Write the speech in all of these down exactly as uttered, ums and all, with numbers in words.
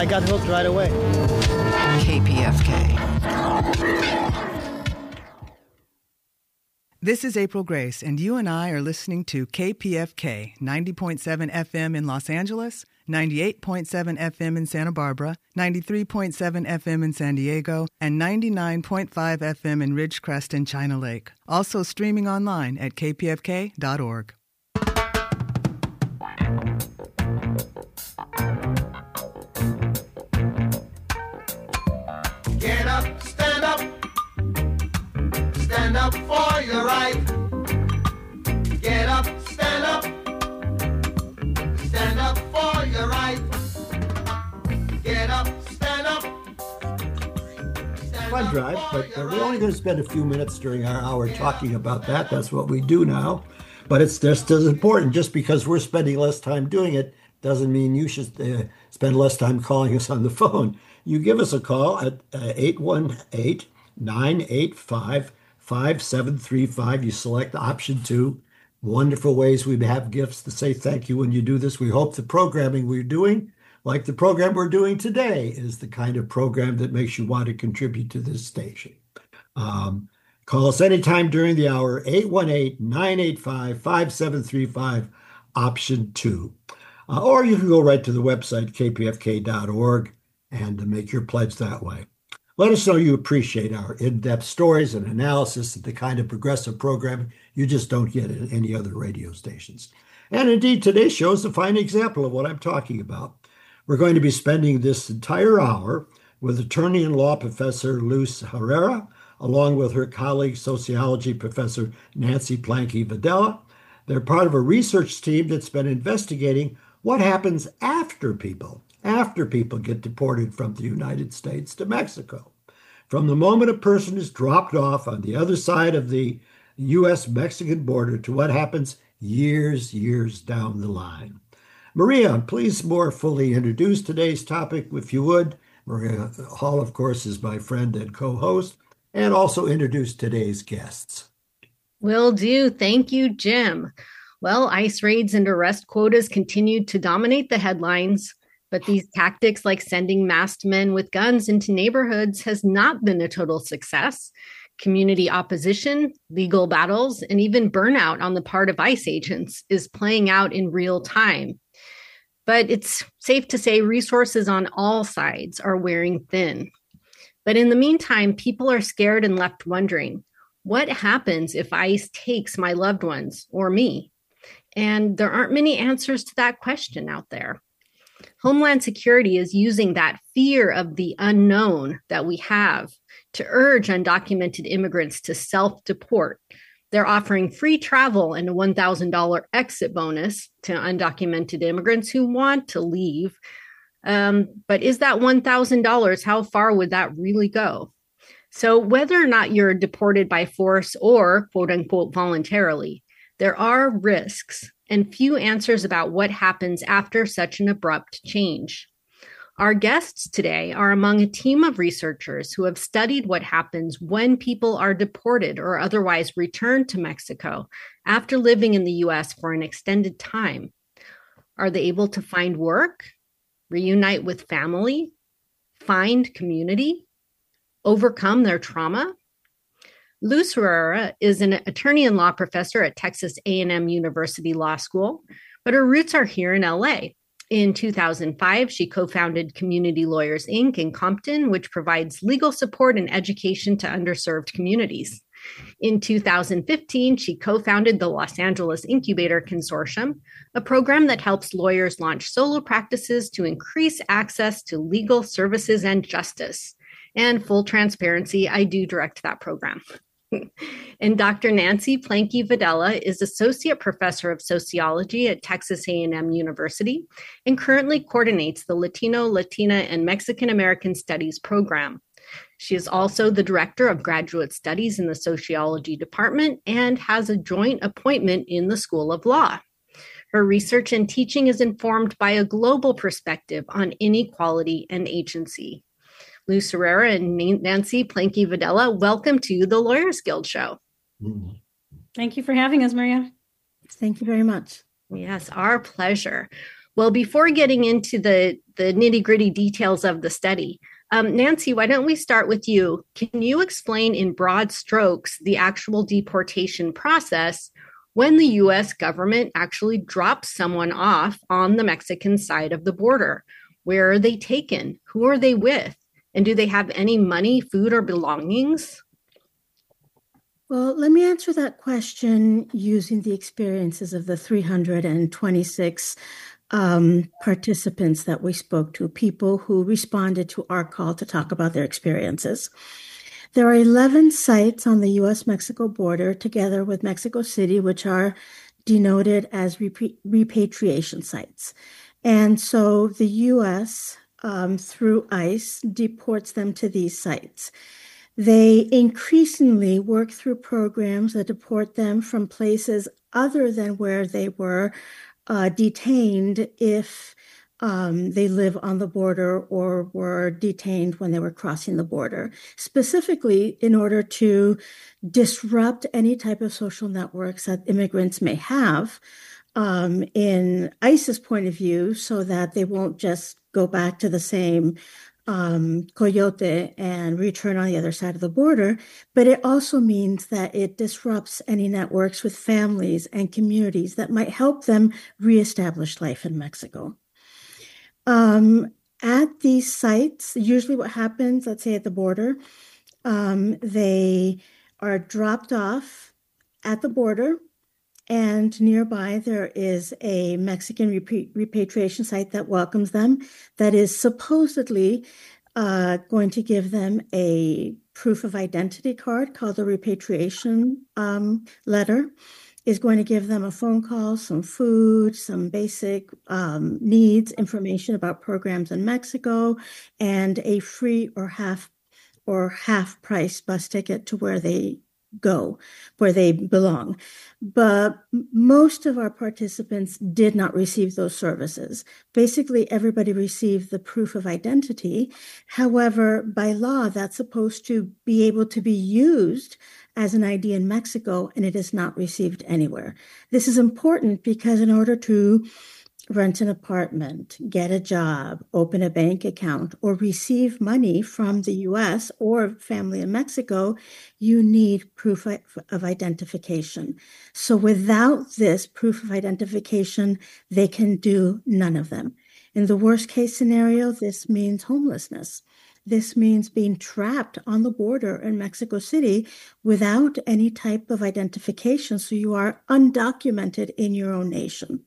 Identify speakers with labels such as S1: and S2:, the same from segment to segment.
S1: I got hooked right away.
S2: K P F K.
S3: This is April Grace, and you and I are listening to K P F K, ninety point seven F M in Los Angeles, ninety-eight point seven F M in Santa Barbara, ninety-three point seven F M in San Diego, and ninety-nine point five F M in Ridgecrest and China Lake. Also streaming online at k p f k dot org.
S4: Get up, stand up, stand up for your right. Get up, stand up, stand up for your right. Get up, stand up.
S5: Fun drive, but uh, we're only going to spend a few minutes during our hour talking about that. That's what we do now. But it's just as important. Just because we're spending less time doing it doesn't mean you should uh, spend less time calling us on the phone. You give us a call at uh, eight one eight, nine eight five, five seven three five. You select option two. Wonderful ways we have gifts to say thank you when you do this. We hope the programming we're doing, like the program we're doing today, is the kind of program that makes you want to contribute to this station. Um, call us anytime during the hour, eight one eight, nine eight five, five seven three five, option two. Uh, or you can go right to the website, k p f k dot org, and make your pledge that way. Let us know you appreciate our in-depth stories and analysis of the kind of progressive programming you just don't get at any other radio stations. And indeed, today's show is a fine example of what I'm talking about. We're going to be spending this entire hour with attorney and law professor Luz Herrera, along with her colleague, sociology professor Nancy Planky Videla. They're part of a research team that's been investigating what happens after people after people get deported from the United States to Mexico. From the moment a person is dropped off on the other side of the U S Mexican border to what happens years, years down the line. Maria, please more fully introduce today's topic, if you would. Maria Hall, of course, is my friend and co-host, and also introduce today's guests.
S6: Will do. Thank you, Jim. Well, ICE raids and arrest quotas continued to dominate the headlines. But these tactics, like sending masked men with guns into neighborhoods, has not been a total success. Community opposition, legal battles, and even burnout on the part of ICE agents is playing out in real time. But it's safe to say resources on all sides are wearing thin. But in the meantime, people are scared and left wondering, what happens if ICE takes my loved ones or me? And there aren't many answers to that question out there. Homeland Security is using that fear of the unknown that we have to urge undocumented immigrants to self-deport. They're offering free travel and a one thousand dollars exit bonus to undocumented immigrants who want to leave. Um, but is that one thousand dollars, how far would that really go? So whether or not you're deported by force or quote unquote voluntarily, there are risks and few answers about what happens after such an abrupt change. Our guests today are among a team of researchers who have studied what happens when people are deported or otherwise returned to Mexico after living in the U S for an extended time. Are they able to find work, reunite with family, find community, overcome their trauma? Luz Herrera is an attorney and law professor at Texas A and M University Law School, but her roots are here in L A. In two thousand five, she co-founded Community Lawyers, Incorporated in Compton, which provides legal support and education to underserved communities. In two thousand fifteen, she co-founded the Los Angeles Incubator Consortium, a program that helps lawyers launch solo practices to increase access to legal services and justice. And full transparency, I do direct that program. And Doctor Nancy Planky Videla is Associate Professor of Sociology at Texas A and M University and currently coordinates the Latino, Latina, and Mexican American Studies program. She is also the Director of Graduate Studies in the Sociology Department and has a joint appointment in the School of Law. Her research and teaching is informed by a global perspective on inequality and agency. Luz Herrera and Nancy Planky Videla, welcome to the Lawyers Guild Show.
S7: Thank you for having us, Maria.
S8: Thank you very much.
S6: Yes, our pleasure. Well, before getting into the, the nitty gritty details of the study. Um, Nancy, why don't we start with you? Can you explain in broad strokes the actual deportation process when the U S government actually drops someone off on the Mexican side of the border? Where are they taken? Who are they with? And do they have any money, food, or belongings?
S1: Well, let me answer that question using the experiences of the three hundred twenty-six um, participants that we spoke to, people who responded to our call to talk about their experiences. There are eleven sites on the U S Mexico border, together with Mexico City, which are denoted as repri- repatriation sites. And so the U S, um, through ICE, deports them to these sites. They increasingly work through programs that deport them from places other than where they were uh, detained if um, they live on the border or were detained when they were crossing the border, specifically in order to disrupt any type of social networks that immigrants may have um, in ICE's point of view, so that they won't just go back to the same um, coyote and return on the other side of the border. But it also means that it disrupts any networks with families and communities that might help them reestablish life in Mexico. Um, at these sites, usually what happens, let's say at the border, um, they are dropped off at the border, and nearby there is a Mexican repri- repatriation site that welcomes them, that is supposedly uh, going to give them a proof of identity card called the repatriation um, letter, is going to give them a phone call, some food, some basic um, needs, information about programs in Mexico, and a free or half or half price bus ticket to where they go, where they belong. But most of our participants did not receive those services. Basically, everybody received the proof of identity. However, by law, that's supposed to be able to be used as an I D in Mexico, and it is not received anywhere. This is important because in order to rent an apartment, get a job, open a bank account, or receive money from the U S or family in Mexico, you need proof of identification. So without this proof of identification, they can do none of them. In the worst case scenario, this means homelessness. This means being trapped on the border in Mexico City without any type of identification, so you are undocumented in your own nation.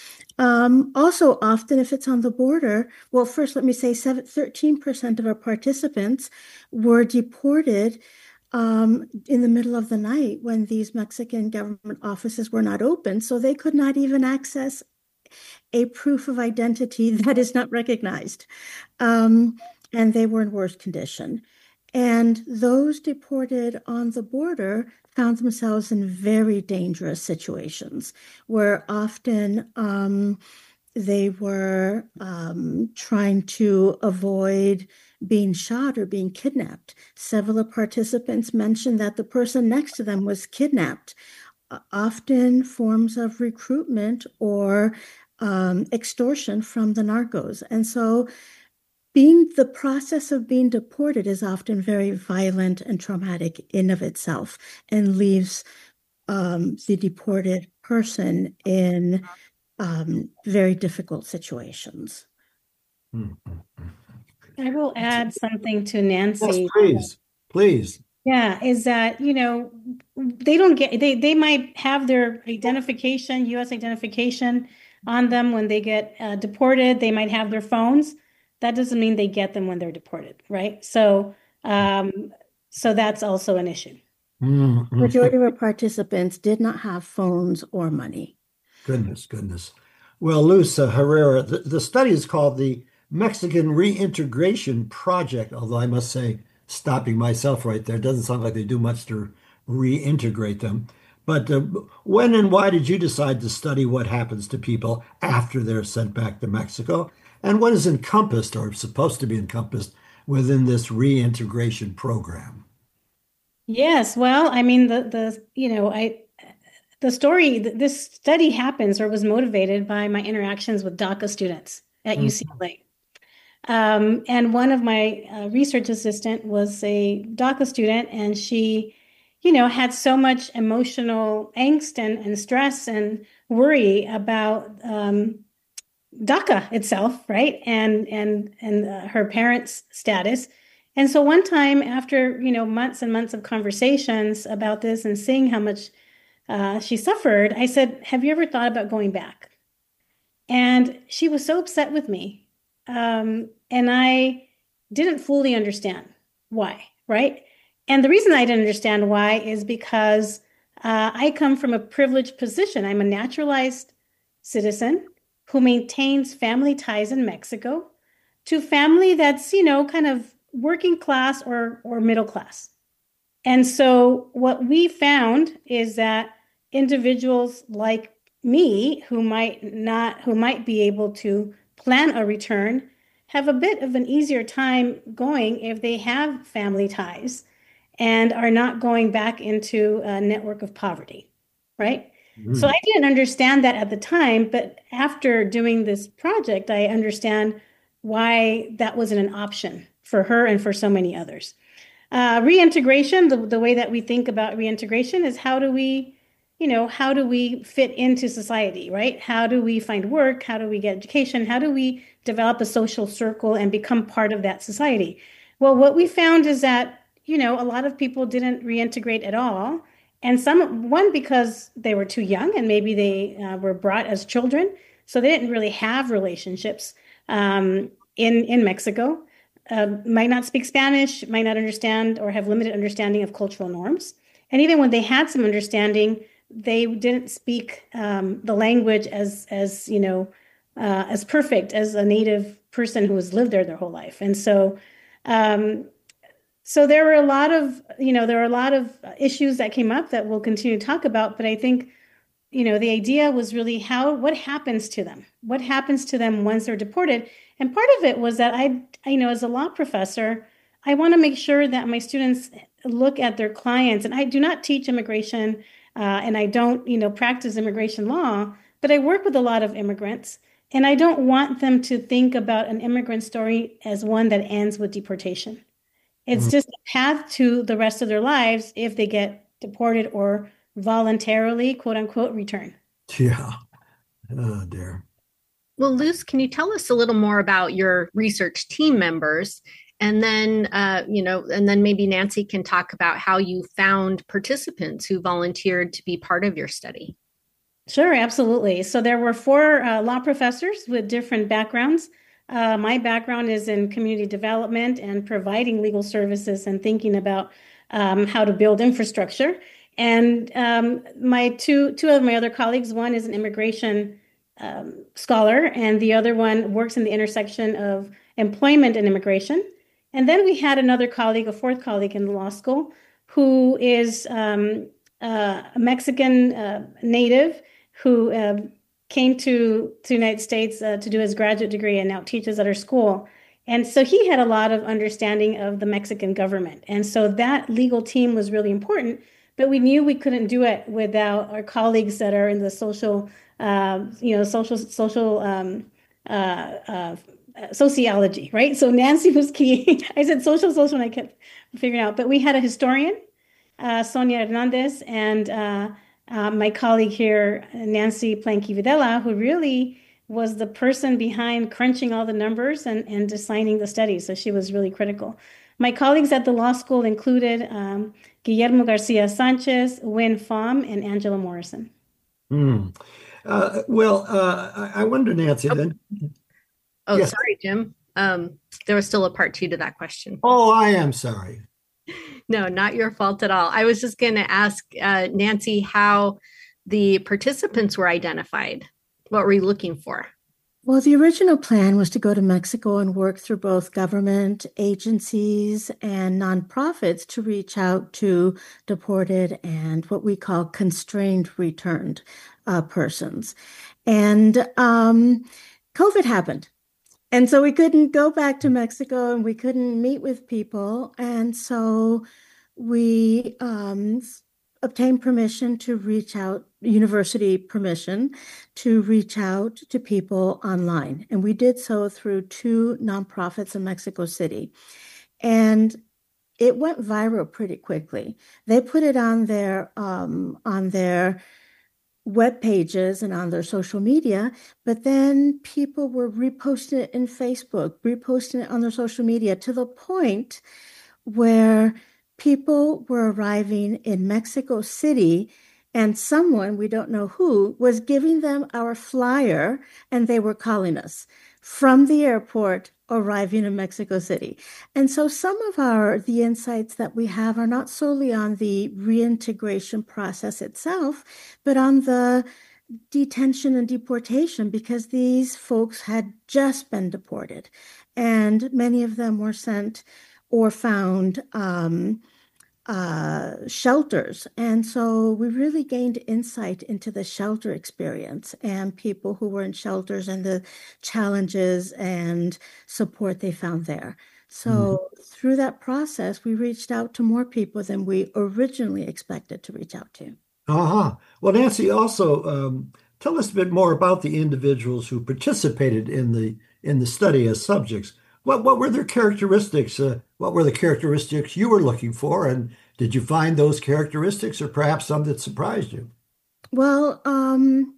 S1: Um, also, often if it's on the border, well, first, let me say seven, thirteen percent of our participants were deported um, in the middle of the night when these Mexican government offices were not open, so they could not even access a proof of identity that is not recognized. Um, and they were in worse condition. And those deported on the border found themselves in very dangerous situations where often um, they were um, trying to avoid being shot or being kidnapped. Several participants mentioned that the person next to them was kidnapped, often forms of recruitment or um, extortion from the narcos. And so Being the process of being deported is often very violent and traumatic in of itself, and leaves um, the deported person in um, very difficult situations.
S7: I will add something to Nancy.
S5: Yes, please, please.
S7: Yeah, is that, you know, they don't get, they, they might have their identification, U S identification on them when they get uh, deported. They might have their phones. That doesn't mean they get them when they're deported, right? So, um, so that's also an issue.
S5: Mm-hmm.
S1: Majority of our participants did not have phones or money.
S5: Goodness, goodness. Well, Luz uh, Herrera, the, the study is called the Mexican Reintegration Project, although I must say, stopping myself right there, doesn't sound like they do much to reintegrate them. But uh, when and why did you decide to study what happens to people after they're sent back to Mexico? And what is encompassed or supposed to be encompassed within this reintegration program?
S7: Yes, well, I mean, the the you know, I the story, this study happens or was motivated by my interactions with DACA students at mm-hmm. U C L A. Um, and one of my uh, research assistant was a DACA student, and she, you know, had so much emotional angst and, and stress and worry about um, DACA itself, right? And and and uh, her parents' status. And so one time after, you know, months and months of conversations about this and seeing how much uh, she suffered, I said, "Have you ever thought about going back?" And she was so upset with me. Um, and I didn't fully understand why, right? And the reason I didn't understand why is because uh, I come from a privileged position. I'm a naturalized citizen who maintains family ties in Mexico to family that's, you know, kind of working class or or middle class. And so what we found is that individuals like me who might not who might be able to plan a return have a bit of an easier time going if they have family ties and are not going back into a network of poverty, right? Mm-hmm. So I didn't understand that at the time, but after doing this project, I understand why that wasn't an option for her and for so many others. Uh, reintegration, the, the way that we think about reintegration is how do we, you know, how do we fit into society, right? How do we find work? How do we get education? How do we develop a social circle and become part of that society? Well, what we found is that, you know, a lot of people didn't reintegrate at all. And some, one, because they were too young and maybe they uh, were brought as children. So they didn't really have relationships um, in, in Mexico. Uh, might not speak Spanish, might not understand or have limited understanding of cultural norms. And even when they had some understanding, they didn't speak um, the language as, as you know, uh, as perfect as a native person who has lived there their whole life. And so, um, so there were a lot of, you know, there were a lot of issues that came up that we'll continue to talk about. But I think, you know, the idea was really how, what happens to them? What happens to them once they're deported? And part of it was that I, I you know, as a law professor, I want to make sure that my students look at their clients. And I do not teach immigration, uh, and I don't, you know, practice immigration law, but I work with a lot of immigrants. And I don't want them to think about an immigrant story as one that ends with deportation. It's mm-hmm. just a path to the rest of their lives if they get deported or voluntarily, quote unquote, return.
S5: Yeah. Oh, dear.
S6: Well, Luz, can you tell us a little more about your research team members? And then, uh, you know, and then maybe Nancy can talk about how you found participants who volunteered to be part of your study.
S7: Sure, absolutely. So there were four uh, law professors with different backgrounds. Uh, my background is in community development and providing legal services and thinking about um, how to build infrastructure. And um, my two two of my other colleagues, one is an immigration um, scholar, and the other one works in the intersection of employment and immigration. And then we had another colleague, a fourth colleague in the law school, who is um, uh, a Mexican uh, native who uh, came to, to the United States uh, to do his graduate degree and now teaches at our school. And so he had a lot of understanding of the Mexican government. And so that legal team was really important, but we knew we couldn't do it without our colleagues that are in the social, uh, you know, social, social um, uh, uh, sociology, right? So Nancy was key. I said social, social, and I kept figuring out, but we had a historian, uh, Sonia Hernandez, and uh, uh, my colleague here, Nancy Planky Videla, who really was the person behind crunching all the numbers and, and designing the study. So she was really critical. My colleagues at the law school included um, Guillermo Garcia Sanchez, Win Pham, and Angela Morrison.
S5: Hmm. Uh, well, uh, I wonder, Nancy,
S6: oh.
S5: then.
S6: Oh,
S5: yes.
S6: Sorry, Jim. Um, there was still a part two to that question.
S5: Oh, I am sorry.
S6: No, not your fault at all. I was just going to ask uh, Nancy how the participants were identified. What were you looking for?
S1: Well, the original plan was to go to Mexico and work through both government agencies and nonprofits to reach out to deported and what we call constrained returned uh, persons. And um, COVID happened. And so we couldn't go back to Mexico and we couldn't meet with people. And so we um, obtained permission to reach out, university permission to reach out to people online. And we did so through two nonprofits in Mexico City. And it went viral pretty quickly. They put it on their um, on their web pages and on their social media, but then people were reposting it in Facebook, reposting it on their social media to the point where people were arriving in Mexico City and someone, we don't know who, was giving them our flyer and they were calling us from the airport arriving in Mexico City. And so some of our the insights that we have are not solely on the reintegration process itself, but on the detention and deportation, because these folks had just been deported and many of them were sent or found um, uh, shelters. And so we really gained insight into the shelter experience and people who were in shelters and the challenges and support they found there. So mm-hmm. through that process, we reached out to more people than we originally expected to reach out to.
S5: Uh-huh. Well, Nancy, also um, tell us a bit more about the individuals who participated in the in the study as subjects. What what were their characteristics? Uh, what were the characteristics you were looking for? And did you find those characteristics or perhaps some that surprised you?
S1: Well, um,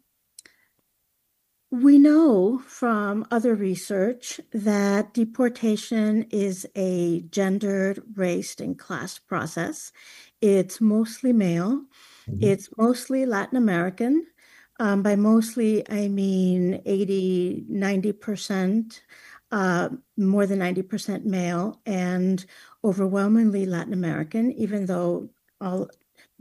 S1: we know from other research that deportation is a gendered, raced, and class process. It's mostly male. Mm-hmm. It's mostly Latin American. Um, by mostly, I mean eighty, ninety percent. Uh, more than ninety percent male and overwhelmingly Latin American, even though all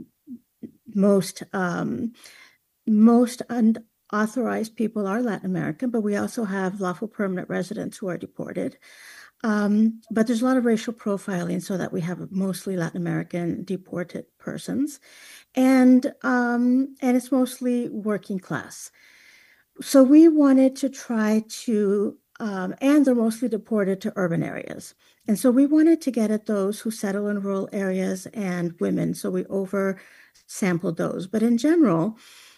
S1: most um, most unauthorized people are Latin American, but we also have lawful permanent residents who are deported. Um, but there's a lot of racial profiling so that we have mostly Latin American deported persons. And, um, and it's mostly working class. So we wanted to try to Um, and they're mostly deported to urban areas. And so we wanted to get at those who settle in rural areas and women. So we over sampled those. But in general,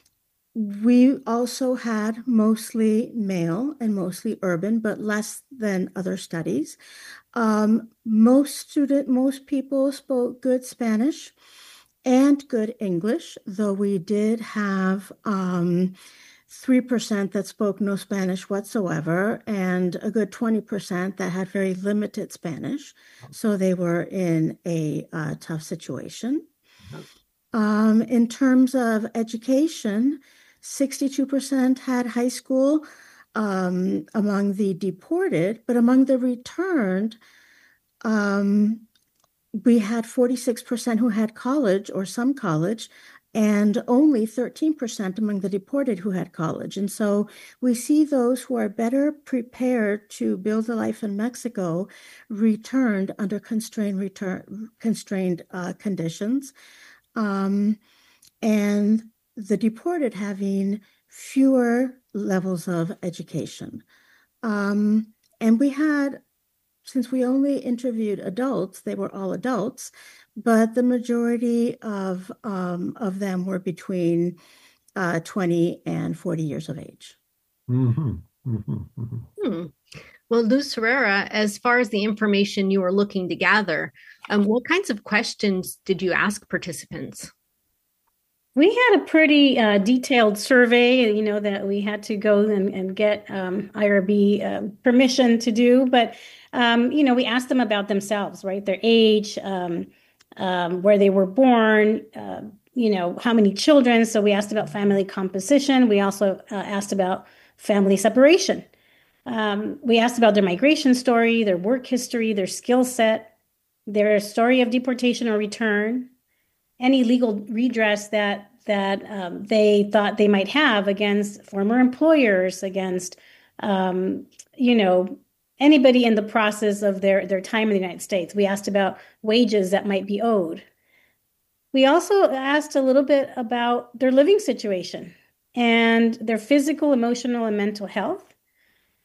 S1: we also had mostly male and mostly urban, but less than other studies. Um, most student, most people spoke good Spanish and good English, though we did have um, three percent that spoke no Spanish whatsoever, and a good twenty percent that had very limited Spanish. So they were in a uh, tough situation. Um, in terms of education, sixty-two percent had high school um, among the deported, but among the returned, um, we had forty-six percent who had college or some college, and only thirteen percent among the deported who had college. And so we see those who are better prepared to build a life in Mexico returned under constrained return, constrained uh, conditions, um, and the deported having fewer levels of education. Um, and we had, since we only interviewed adults, they were all adults, but the majority of um, of them were between uh, twenty and forty years of age.
S5: Mm-hmm. Mm-hmm. Mm-hmm.
S6: Hmm. Well, Luz Herrera, as far as the information you were looking to gather, um, what kinds of questions did you ask participants?
S7: We had a pretty uh, detailed survey, you know, that we had to go and, and get um, I R B uh, permission to do. But, um, you know, we asked them about themselves, right? Their age, um, um, where they were born, uh, you know, how many children. So we asked about family composition. We also uh, asked about family separation. Um, we asked about their migration story, their work history, their skill set, their story of deportation or return, any legal redress that that um, they thought they might have against former employers, against, um, you know, anybody in the process of their, their time in the United States. We asked about wages that might be owed. We also asked a little bit about their living situation and their physical, emotional, and mental health.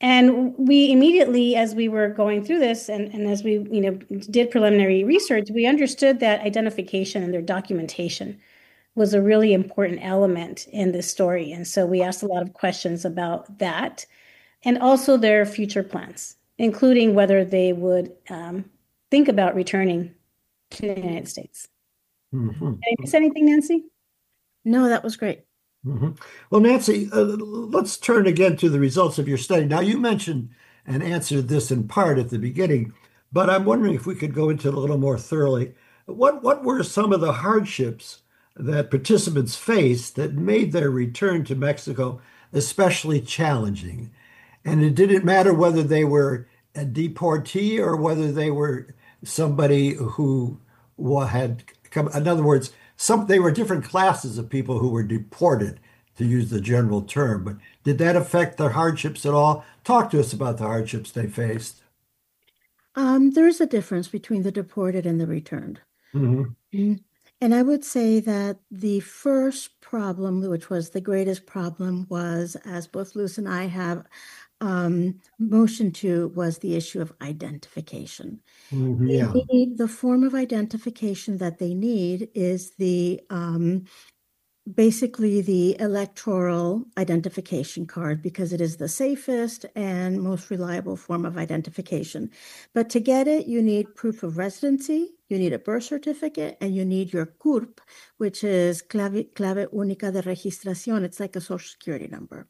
S7: And we immediately, as we were going through this and, and as we, you know, did preliminary research, we understood that identification and their documentation was a really important element in this story. And so we asked a lot of questions about that and also their future plans, including whether they would um, think about returning to the United States.
S5: Mhm.
S7: Did I miss anything, Nancy?
S1: No, that was great.
S5: Mhm. Well, Nancy, uh, let's turn again to the results of your study. Now, you mentioned and answered this in part at the beginning, but I'm wondering if we could go into it a little more thoroughly. What what were some of the hardships that participants faced that made their return to Mexico especially challenging? And it didn't matter whether they were a deportee or whether they were somebody who wa- had come, in other words, some they were different classes of people who were deported, to use the general term. But did that affect their hardships at all? Talk to us about the hardships they faced.
S1: Um, there is a difference between the deported and the returned.
S5: Mhm.
S1: Mm. And I would say that the first problem, which was the greatest problem, was, as both Luz and I have um, motioned to, was the issue of identification.
S5: Mhm.
S1: They
S5: Yeah.
S1: need, the form of identification that they need is the um, basically the electoral identification card because it is the safest and most reliable form of identification. But to get it, you need proof of residency, you need a birth certificate, and you need your C U R P, which is clave, clave única de registración. It's like a social security number.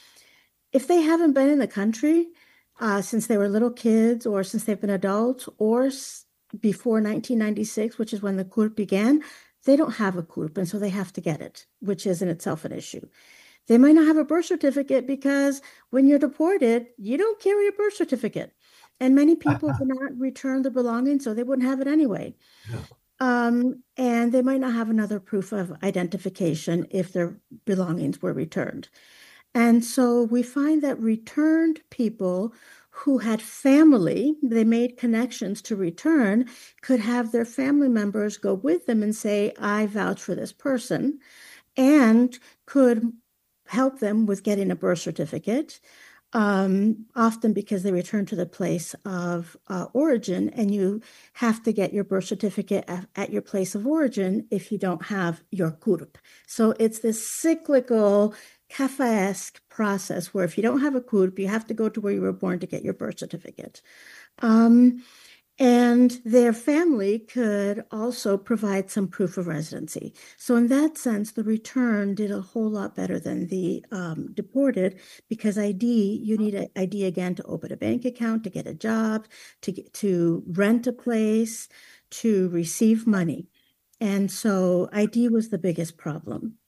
S1: If they haven't been in the country uh, since they were little kids or since they've been adults or s- before nineteen ninety-six, which is when the C U R P began, they don't have a C U R P, and so they have to get it, which is in itself an issue. They might not have a birth certificate because when you're deported, you don't carry a birth certificate. And many people do not return their belongings, so they wouldn't have it anyway.
S5: Yeah.
S1: Um, and they might not have another proof of identification if their belongings were returned. And so we find that returned people who had family, they made connections to return, could have their family members go with them and say, I vouch for this person, and could help them with getting a birth certificate, um, often because they return to the place of uh, origin, and you have to get your birth certificate at, at your place of origin if you don't have your C U R P. So it's this cyclical Kafkaesque process where if you don't have a C U R P, you have to go to where you were born to get your birth certificate. Um, and their family could also provide some proof of residency. So in that sense, the return did a whole lot better than the um, deported because I D, you need an I D again to open a bank account, to get a job, to get, to rent a place, to receive money. And so I D was the biggest problem.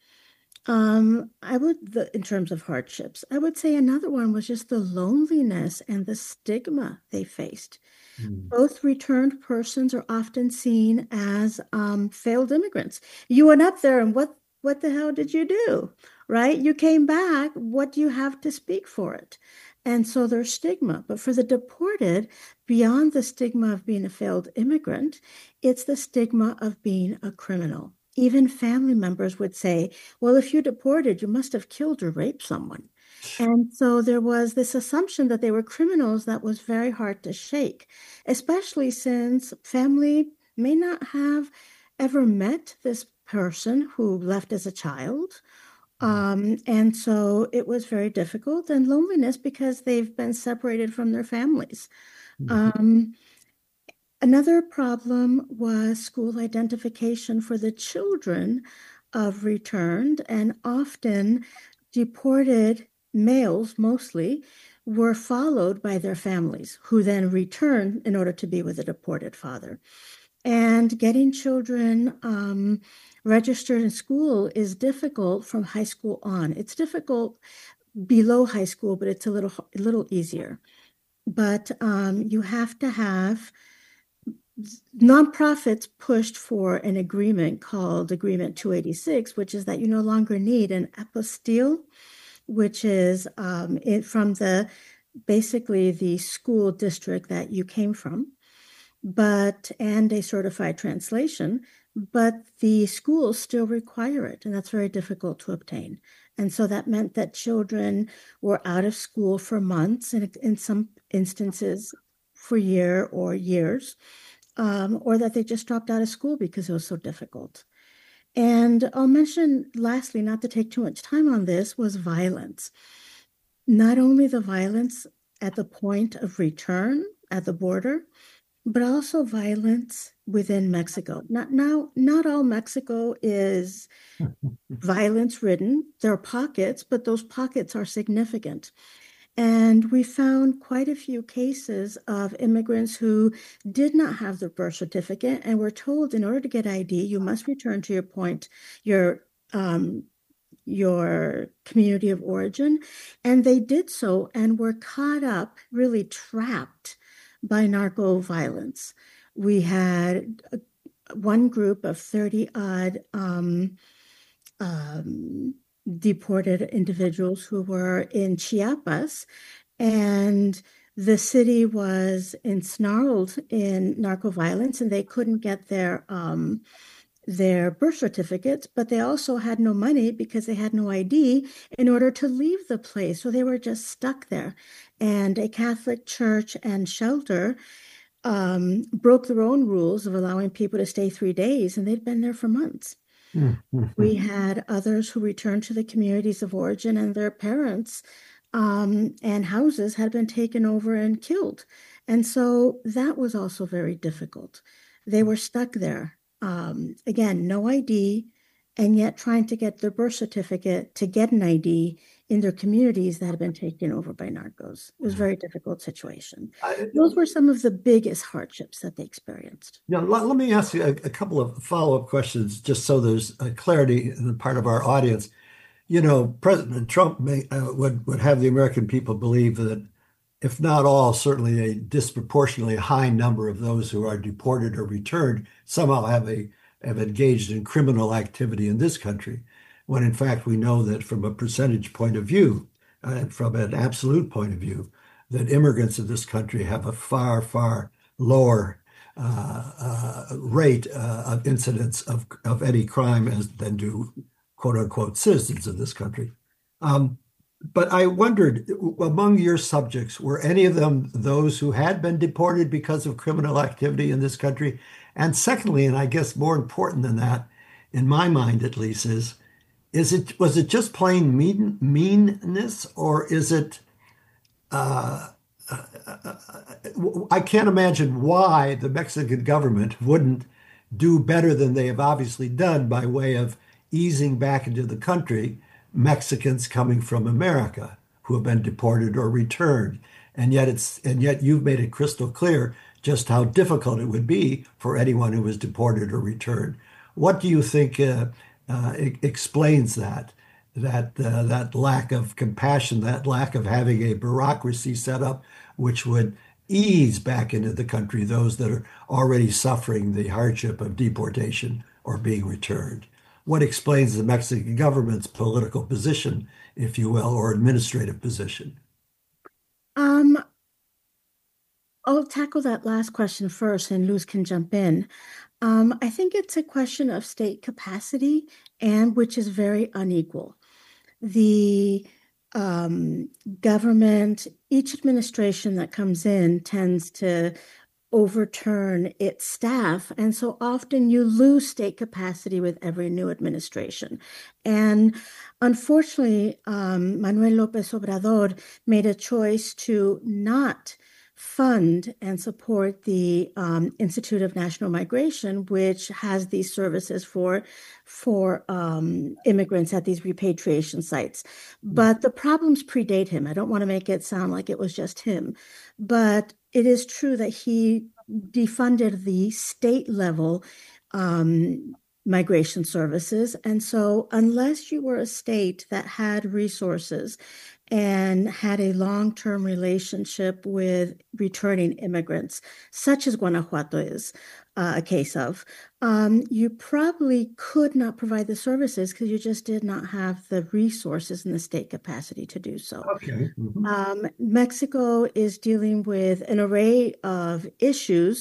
S1: Um, I would, the, in terms of hardships, I would say another one was just the loneliness and the stigma they faced.
S5: Mm.
S1: Both returned persons are often seen as um, failed immigrants. You went up there, and what what the hell did you do? Right? You came back. What do you have to speak for it? And so there's stigma. But for the deported, beyond the stigma of being a failed immigrant, it's the stigma of being a criminal. Even family members would say, well, if you deported, you must have killed or raped someone. And so there was this assumption that they were criminals that was very hard to shake, especially since family may not have ever met this person who left as a child. Um, and so it was very difficult, and loneliness because they've been separated from their families. Um, Another problem was school identification for the children of returned and often deported males, mostly, were followed by their families, who then returned in order to be with a deported father. And getting children um, registered in school is difficult from high school on. It's difficult below high school, but it's a little a little easier. But um, you have to have nonprofits pushed for an agreement called Agreement two eighty-six, which is that you no longer need an apostille, which is um, it, from the basically the school district that you came from. but and a certified translation, but the schools still require it, and that's very difficult to obtain. And so that meant that children were out of school for months, and in some instances for a year or years, um, or that they just dropped out of school because it was so difficult. And I'll mention lastly, not to take too much time on this, was violence. Not only the violence at the point of return at the border, but also violence within Mexico. Not now, not all Mexico is violence ridden. There are pockets, but those pockets are significant. And we found quite a few cases of immigrants who did not have their birth certificate and were told in order to get I D, you must return to your point, your um, your community of origin. And they did so and were caught up, really trapped by narco violence. We had one group of thirty odd um, um, deported individuals who were in Chiapas, and the city was ensnarled in narco violence, and they couldn't get their um, their birth certificates, but they also had no money because they had no I D in order to leave the place. So they were just stuck there. And a Catholic church and shelter um, broke their own rules of allowing people to stay three days, and they'd been there for months. Mm-hmm. We had others who returned to the communities of origin, and their parents um, and houses had been taken over and killed. And so that was also very difficult. They were stuck there. Um, again, no I D, and yet trying to get their birth certificate to get an I D in their communities that had been taken over by narcos. It was a very difficult situation. I, Those were some of the biggest hardships that they experienced.
S5: Now, let, let me ask you a, a couple of follow-up questions, just so there's a clarity in the part of our audience. You know, President Trump may, uh, would, would have the American people believe that, if not all, certainly a disproportionately high number of those who are deported or returned somehow have a have engaged in criminal activity in this country, when in fact we know that from a percentage point of view, and uh, from an absolute point of view, that immigrants in this country have a far, far lower uh, uh, rate uh, of incidence of, of any crime as than do quote unquote citizens of this country. Um, But I wondered, among your subjects, were any of them those who had been deported because of criminal activity in this country? And secondly, and I guess more important than that, in my mind at least, is, is it was it just plain mean, meanness, or is it, uh, uh, I can't imagine why the Mexican government wouldn't do better than they have obviously done by way of easing back into the country Mexicans coming from America who have been deported or returned. And yet it's and yet you've made it crystal clear just how difficult it would be for anyone who was deported or returned. What do you think uh, uh, explains that that uh, that lack of compassion, that lack of having a bureaucracy set up which would ease back into the country those that are already suffering the hardship of deportation or being returned? What explains the Mexican government's political position, if you will, or administrative position?
S1: Um, I'll tackle that last question first, and Luz can jump in. Um, I think it's a question of state capacity, and which is very unequal. The um, government, each administration that comes in tends to overturn its staff. And so often you lose state capacity with every new administration. And unfortunately, um, Manuel López Obrador made a choice to not fund and support the um, Institute of National Migration, which has these services for, for um, immigrants at these repatriation sites. But the problems predate him. I don't want to make it sound like it was just him, but it is true that he defunded the state level um, migration services. And so unless you were a state that had resources and had a long-term relationship with returning immigrants, such as Guanajuato is uh, a case of, um, you probably could not provide the services because you just did not have the resources and the state capacity to do so.
S5: Okay. Mm-hmm.
S1: Um, Mexico is dealing with an array of issues,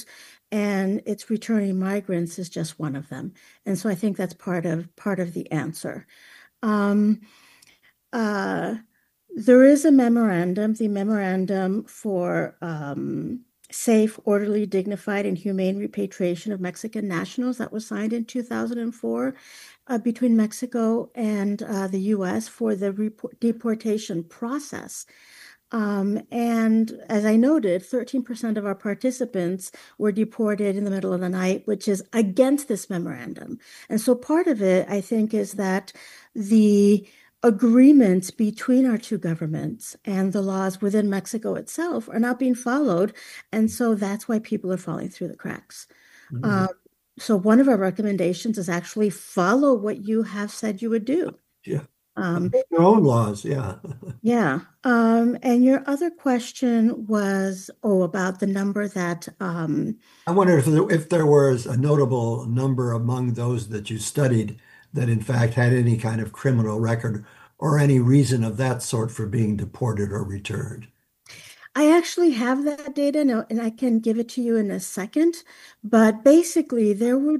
S1: and it's returning migrants is just one of them. And so I think that's part of part of the answer. Um, uh, there is a memorandum, the memorandum for um, safe, orderly, dignified, and humane repatriation of Mexican nationals that was signed in two thousand four uh, between Mexico and uh, the U S for the report, deportation process. Um, and as I noted, thirteen percent of our participants were deported in the middle of the night, which is against this memorandum. And so part of it, I think, is that the agreements between our two governments and the laws within Mexico itself are not being followed. And so that's why people are falling through the cracks. Mm-hmm. Um, so one of our recommendations is actually follow what you have said you would do.
S5: Yeah. Um, your own laws, yeah.
S1: yeah. Um, and your other question was, oh, about the number that... Um,
S5: I wonder if there, if there was a notable number among those that you studied that in fact had any kind of criminal record or any reason of that sort for being deported or returned.
S1: I actually have that data, and I can give it to you in a second. But basically, there were...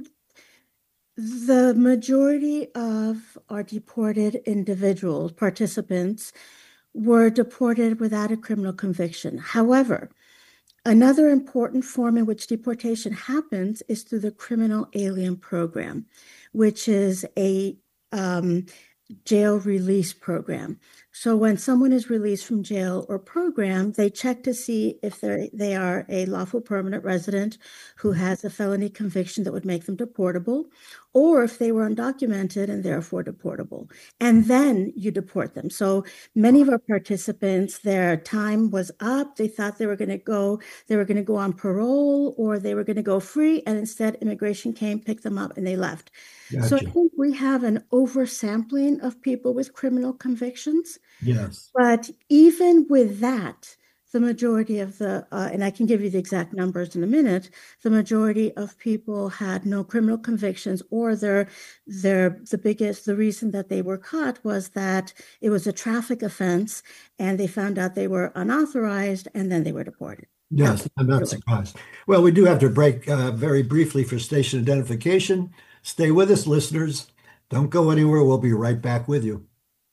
S1: The majority of our deported individuals, participants, were deported without a criminal conviction. However, another important form in which deportation happens is through the criminal alien program, which is a um, jail release program. So when someone is released from jail or program, they check to see if they they are a lawful permanent resident who has a felony conviction that would make them deportable, or if they were undocumented and therefore deportable. And then you deport them. So many of our participants, their time was up. They thought they were going to go, they were going to go on parole, or they were going to go free. And instead, immigration came, picked them up, and they left. Gotcha. So I think we have an oversampling of people with criminal convictions.
S5: Yes.
S1: But even with that, the majority of the, uh, and I can give you the exact numbers in a minute, the majority of people had no criminal convictions, or their, their, the biggest, the reason that they were caught was that it was a traffic offense and they found out they were unauthorized and then they were deported.
S5: Yes, I'm not surprised. Well, we do have to break uh, very briefly for station identification. Stay with us, listeners. Don't go anywhere. We'll be right back with you.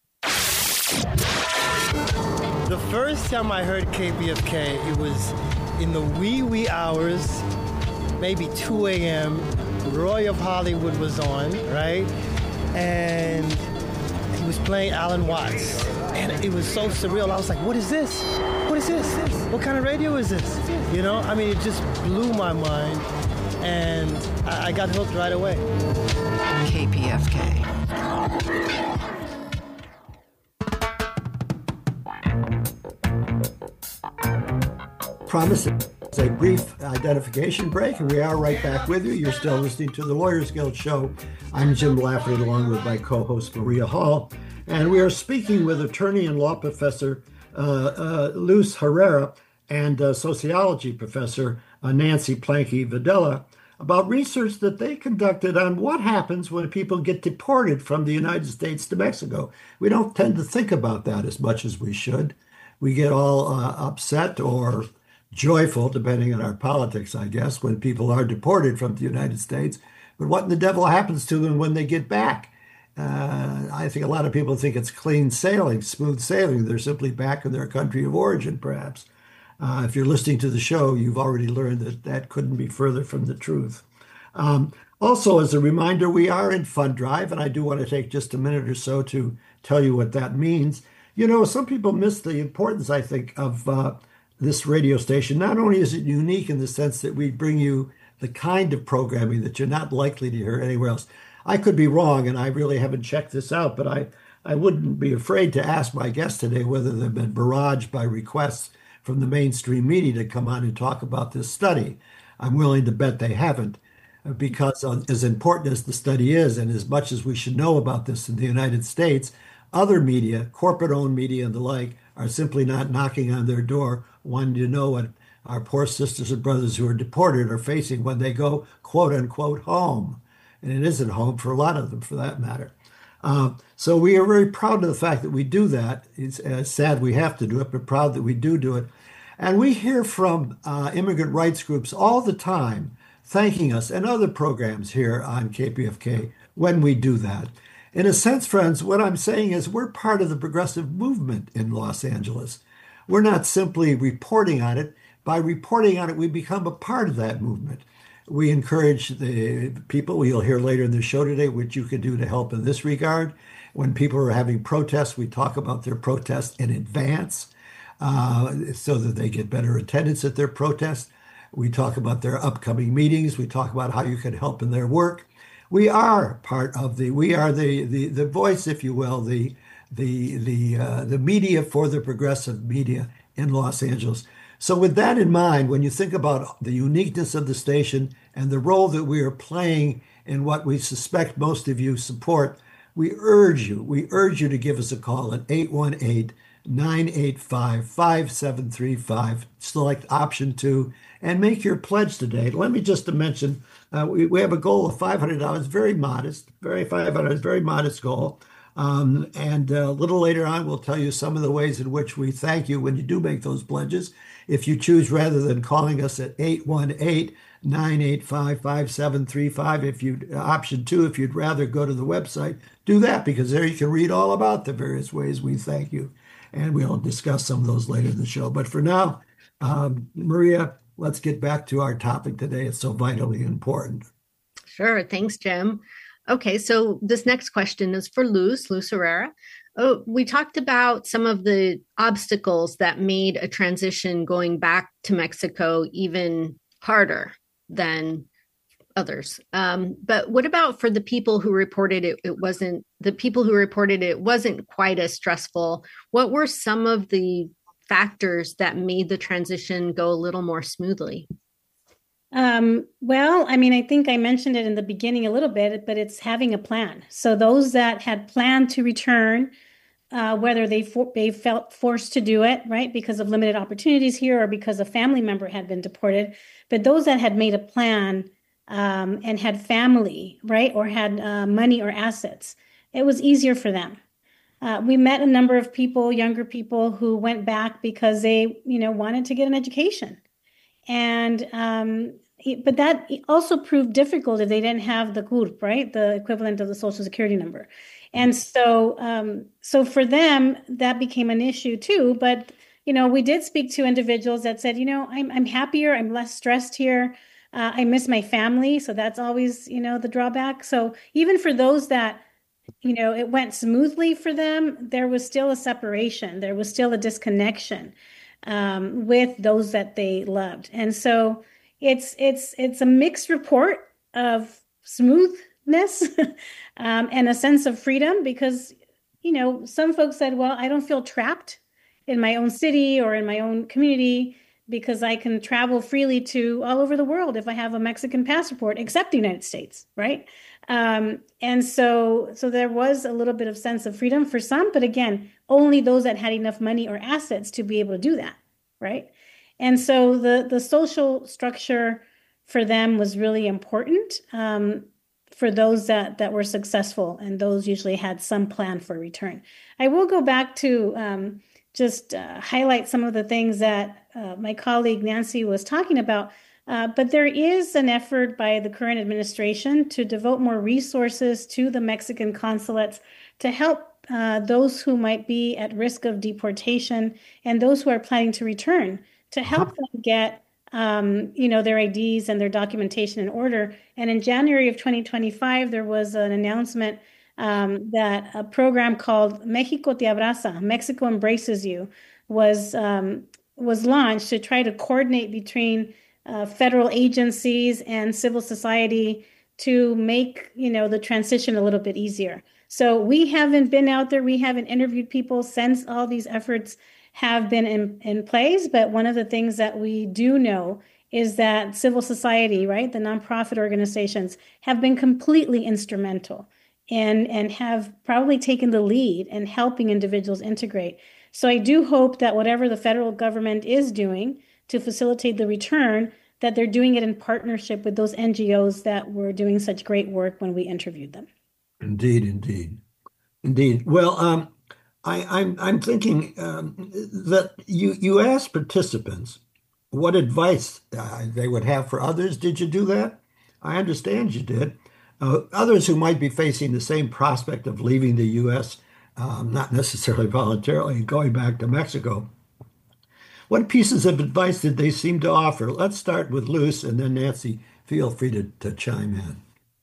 S8: The first time I heard K P F K, it was in the wee, wee hours, maybe two a.m. Roy of Hollywood was on, right? And he was playing Alan Watts. And it was so surreal. I was like, what is this? What is this? What kind of radio is this? You know, I mean, it just blew my mind. And I, I got hooked right away.
S2: K P F K.
S5: Promise it's a brief identification break, and we are right back with you. You're still listening to the Lawyers Guild Show. I'm Jim Lafferty, along with my co-host Maria Hall, and we are speaking with attorney and law professor uh, uh, Luz Herrera and uh, sociology professor uh, Nancy Planky Videla about research that they conducted on what happens when people get deported from the United States to Mexico. We don't tend to think about that as much as we should. We get all uh, upset or joyful, depending on our politics, I guess, when people are deported from the United States. But what in the devil happens to them when they get back? Uh, I think a lot of people think it's clean sailing, smooth sailing. They're simply back in their country of origin, perhaps. Uh, if you're listening to the show, you've already learned that that couldn't be further from the truth. Um, also, as a reminder, we are in Fund Drive, and I do want to take just a minute or so to tell you what that means. You know, some people miss the importance, I think, of uh, this radio station. Not only is it unique in the sense that we bring you the kind of programming that you're not likely to hear anywhere else. I could be wrong, and I really haven't checked this out, but I, I wouldn't be afraid to ask my guests today whether they've been barraged by requests from the mainstream media to come on and talk about this study. I'm willing to bet they haven't, because as important as the study is, and as much as we should know about this in the United States, other media, corporate-owned media and the like, are simply not knocking on their door wanting to know what our poor sisters and brothers who are deported are facing when they go, quote-unquote, home. And it isn't home for a lot of them, for that matter. Uh, so we are very proud of the fact that we do that. It's uh, sad we have to do it, but proud that we do do it. And we hear from uh, immigrant rights groups all the time thanking us and other programs here on K P F K when we do that. In a sense, friends, what I'm saying is we're part of the progressive movement in Los Angeles. We're not simply reporting on it. By reporting on it, we become a part of that movement. We encourage the people, you'll hear later in the show today, what you can do to help in this regard. When people are having protests, we talk about their protests in advance uh, so that they get better attendance at their protests. We talk about their upcoming meetings. We talk about how you can help in their work. We are part of the, we are the, the, the voice, if you will, the, the, the, uh, the media for the progressive media in Los Angeles. So with that in mind, when you think about the uniqueness of the station and the role that we are playing in what we suspect most of you support, we urge you, we urge you to give us a call at eight one eight, nine eight five, five seven three five, select option two, and make your pledge today. Let me just mention, uh, we, we have a goal of five hundred dollars, very modest, very five hundred dollars, very modest goal. Um, and uh, a little later on, we'll tell you some of the ways in which we thank you when you do make those pledges. If you choose, rather than calling us at eight one eight, nine eight five, five seven three five, if you option two, if you'd rather go to the website, do that, because there you can read all about the various ways we thank you. And we'll discuss some of those later in the show. But for now, um, Maria, let's get back to our topic today. It's so vitally important.
S6: Sure. Thanks, Jim. Okay, so this next question is for Luz, Luz Herrera. Oh, we talked about some of the obstacles that made a transition going back to Mexico even harder than others. Um, but what about for the people who reported it, it wasn't, the people who reported it wasn't quite as stressful? What were some of the factors that made the transition go a little more smoothly?
S7: Um, well, I mean, I think I mentioned it in the beginning a little bit, but it's having a plan. So those that had planned to return, uh, whether they for, they felt forced to do it, right, because of limited opportunities here or because a family member had been deported, but those that had made a plan um, and had family, right, or had uh, money or assets, it was easier for them. Uh, we met a number of people, younger people, who went back because they, you know, wanted to get an education. And, um, but that also proved difficult if they didn't have the C U R P, right? The equivalent of the Social Security number. And so, um, so for them, that became an issue too. But, you know, we did speak to individuals that said, you know, I'm, I'm happier, I'm less stressed here. Uh, I miss my family. So that's always, you know, the drawback. So even for those that, you know, it went smoothly for them, there was still a separation. There was still a disconnection um, with those that they loved. And so it's it's it's a mixed report of smoothness um, and a sense of freedom, because, you know, some folks said, well, I don't feel trapped in my own city or in my own community because I can travel freely to all over the world if I have a Mexican passport, except the United States, right? Um, and so, so there was a little bit of sense of freedom for some, but again, only those that had enough money or assets to be able to do that, right? And so the the social structure for them was really important um, for those that that were successful, and those usually had some plan for return. I will go back to um, just uh, highlight some of the things that uh, my colleague Nancy was talking about. Uh, but there is an effort by the current administration to devote more resources to the Mexican consulates to help uh, those who might be at risk of deportation and those who are planning to return, to help them get um, you know, their I Ds and their documentation in order. And in January of twenty twenty-five, there was an announcement um, that a program called Mexico Te Abraza, Mexico Embraces You, was um, was launched to try to coordinate between Uh, federal agencies and civil society to make, you know, the transition a little bit easier. So we haven't been out there, we haven't interviewed people since all these efforts have been in, in place. But one of the things that we do know is that civil society, right, the nonprofit organizations have been completely instrumental and, and have probably taken the lead in helping individuals integrate. So I do hope that whatever the federal government is doing to facilitate the return, that they're doing it in partnership with those N G Os that were doing such great work when we interviewed them.
S5: Indeed, indeed, indeed. Well, um, I, I'm I'm thinking um, that you you asked participants what advice uh, they would have for others. Did you do that? I understand you did. Uh, others who might be facing the same prospect of leaving the U S, um, not necessarily voluntarily, and going back to Mexico. What pieces of advice did they seem to offer? Let's start with Luz, and then Nancy, feel free to, to chime in.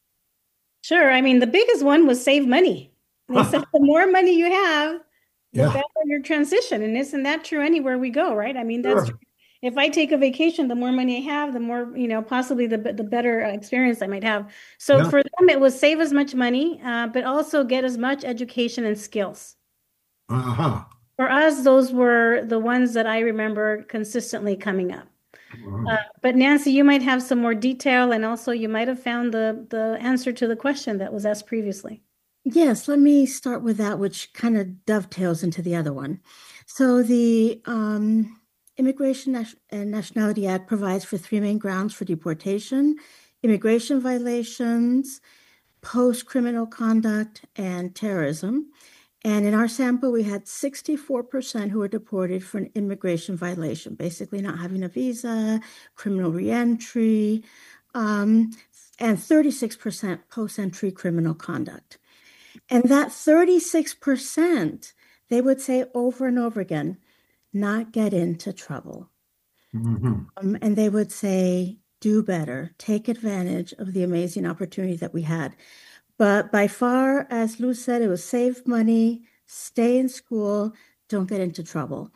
S7: Sure. I mean, the biggest one was save money. They said the more money you have, the
S5: Yeah.
S7: better your transition. And isn't that true anywhere we go, right? I mean, that's
S5: Sure.
S7: if I take a vacation, the more money I have, the more, you know, possibly the the better uh, experience I might have. So
S5: Yeah.
S7: for them, it was save as much money, uh, but also get as much education and skills.
S5: Uh-huh.
S7: For us, those were the ones that I remember consistently coming up. Uh, but Nancy, you might have some more detail, and also you might have found the the answer to the question that was asked previously.
S1: Yes, let me start with that, which kind of dovetails into the other one. So the um, Immigration Nat- and Nationality Act provides for three main grounds for deportation: immigration violations, post-criminal conduct, and terrorism. And in our sample, we had sixty-four percent who were deported for an immigration violation, basically not having a visa, criminal reentry, um, and thirty-six percent post-entry criminal conduct. And that thirty-six percent, they would say over and over again, not get into trouble.
S5: Mhm.
S1: Um, and they would say, do better, take advantage of the amazing opportunity that we had. But by far, as Lou said, it was save money, stay in school, don't get into trouble.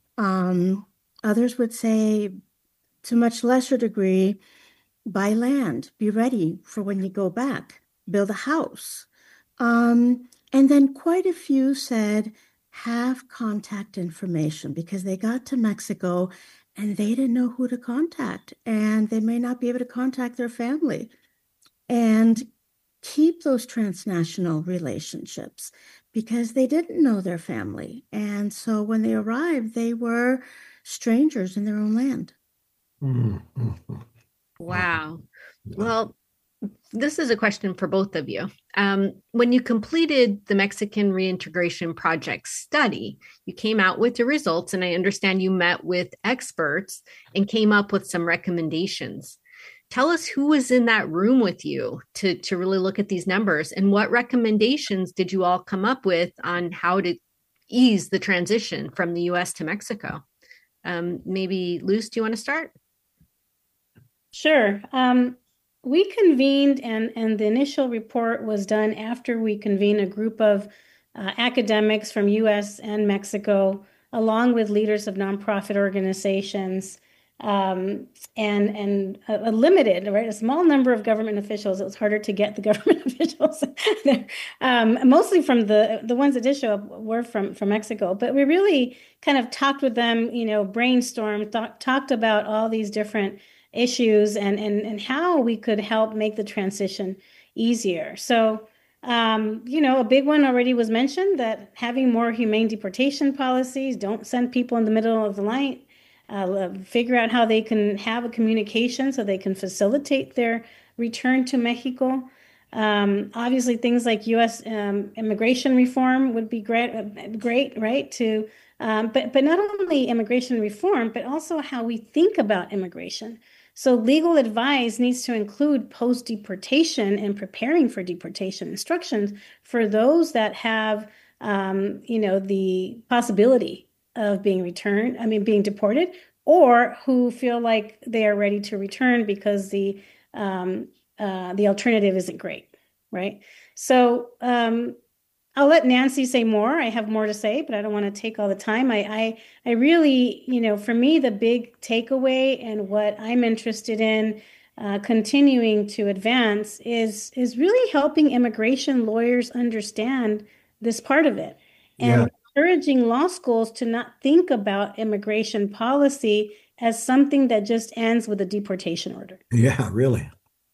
S1: Um, others would say, to much lesser degree, buy land, be ready for when you go back, build a house. Um, and then quite a few said, have contact information, because they got to Mexico and they didn't know who to contact, and they may not be able to contact their family. And keep those transnational relationships, because they didn't know their family. And so when they arrived, they were strangers in their own land.
S5: Mhm.
S6: Wow. Well, this is a question for both of you. Um, when you completed the Mexican Reintegration Project study, you came out with your results, and I understand you met with experts and came up with some recommendations. Tell us who was in that room with you to, to really look at these numbers, and what recommendations did you all come up with on how to ease the transition from the U S to Mexico? Um, maybe Luz, do you want to start?
S7: Sure. Um, we convened, and, and the initial report was done after we convened a group of uh, academics from U S and Mexico, along with leaders of nonprofit organizations, um, and and a, a limited, right, a small number of government officials. It was harder to get the government officials there, um, mostly from the the ones that did show up were from from Mexico. But we really kind of talked with them, you know, brainstormed, th- talked about all these different issues and, and, and how we could help make the transition easier. So, um, you know, a big one already was mentioned, that having more humane deportation policies, don't send people in the middle of the night, uh, figure out how they can have a communication so they can facilitate their return to Mexico. Um, obviously, things like U S um, immigration reform would be great, great, right? To um, but but not only immigration reform, but also how we think about immigration. So legal advice needs to include post-deportation and preparing for deportation instructions for those that have, um, you know, the possibility of being returned, I mean, being deported, or who feel like they are ready to return because the um, uh, the alternative isn't great, right? So um, I'll let Nancy say more. I have more to say, but I don't want to take all the time. I, I, I really, you know, for me, the big takeaway and what I'm interested in uh, continuing to advance is, is really helping immigration lawyers understand this part of it,
S5: Yeah.
S7: and encouraging law schools to not think about immigration policy as something that just ends with a deportation order.
S5: Yeah, really.